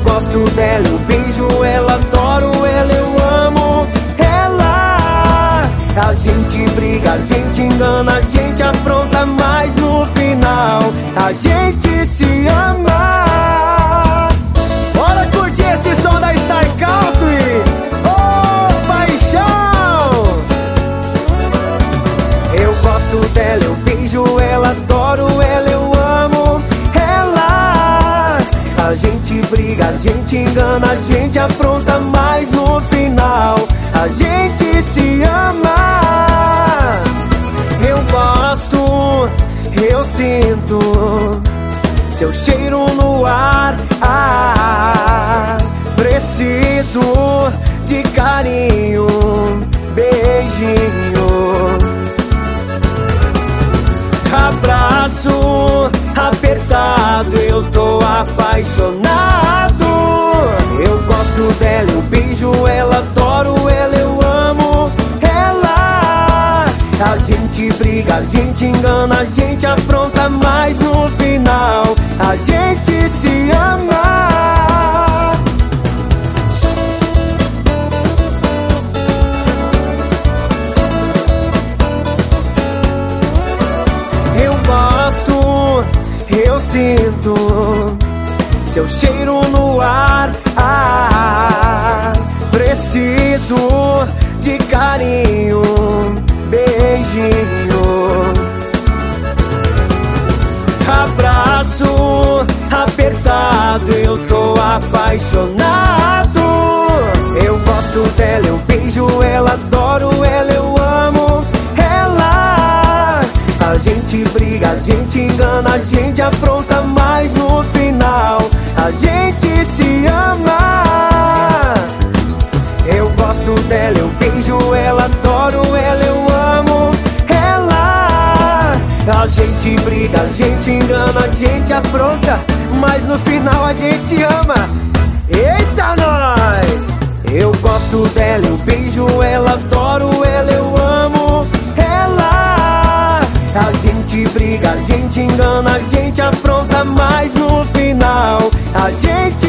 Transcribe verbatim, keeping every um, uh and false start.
gosto dela, eu beijo ela, adoro ela, eu amo ela. A gente briga, a gente engana, a gente apronta, mas no final a gente se ama. Bora curtir esse som da Star Country. Oh, paixão! Eu gosto dela, eu beijo ela, adoro ela, eu amo ela. A gente briga, a gente engana, a gente apronta, mas no final a gente se ama. Eu gosto, eu sinto seu cheiro no ar. Ah, preciso de carinho, beijinho, abraço apertado. Eu tô apaixonado. Eu gosto dela, eu beijo ela, adoro ela, eu amo ela. A gente briga, a gente engana, a gente apronta, mas no final a gente se ama. Eu gosto, eu sinto seu cheiro no ar. Ah, preciso de carinho, beijinho, abraço apertado. Eu tô apaixonado. Eu gosto dela, eu beijo ela, adoro ela, eu amo ela. A gente briga, a gente engana, a gente apronta, mas no final a gente se ama. Eu gosto dela, eu beijo ela, adoro ela, eu amo ela. A gente briga, a gente engana, a gente apronta, mas no final a gente ama. Eita, nós! Eu gosto dela, eu beijo ela, adoro ela, eu amo ela. A gente briga, a gente engana, a gente apronta, mas no final a gente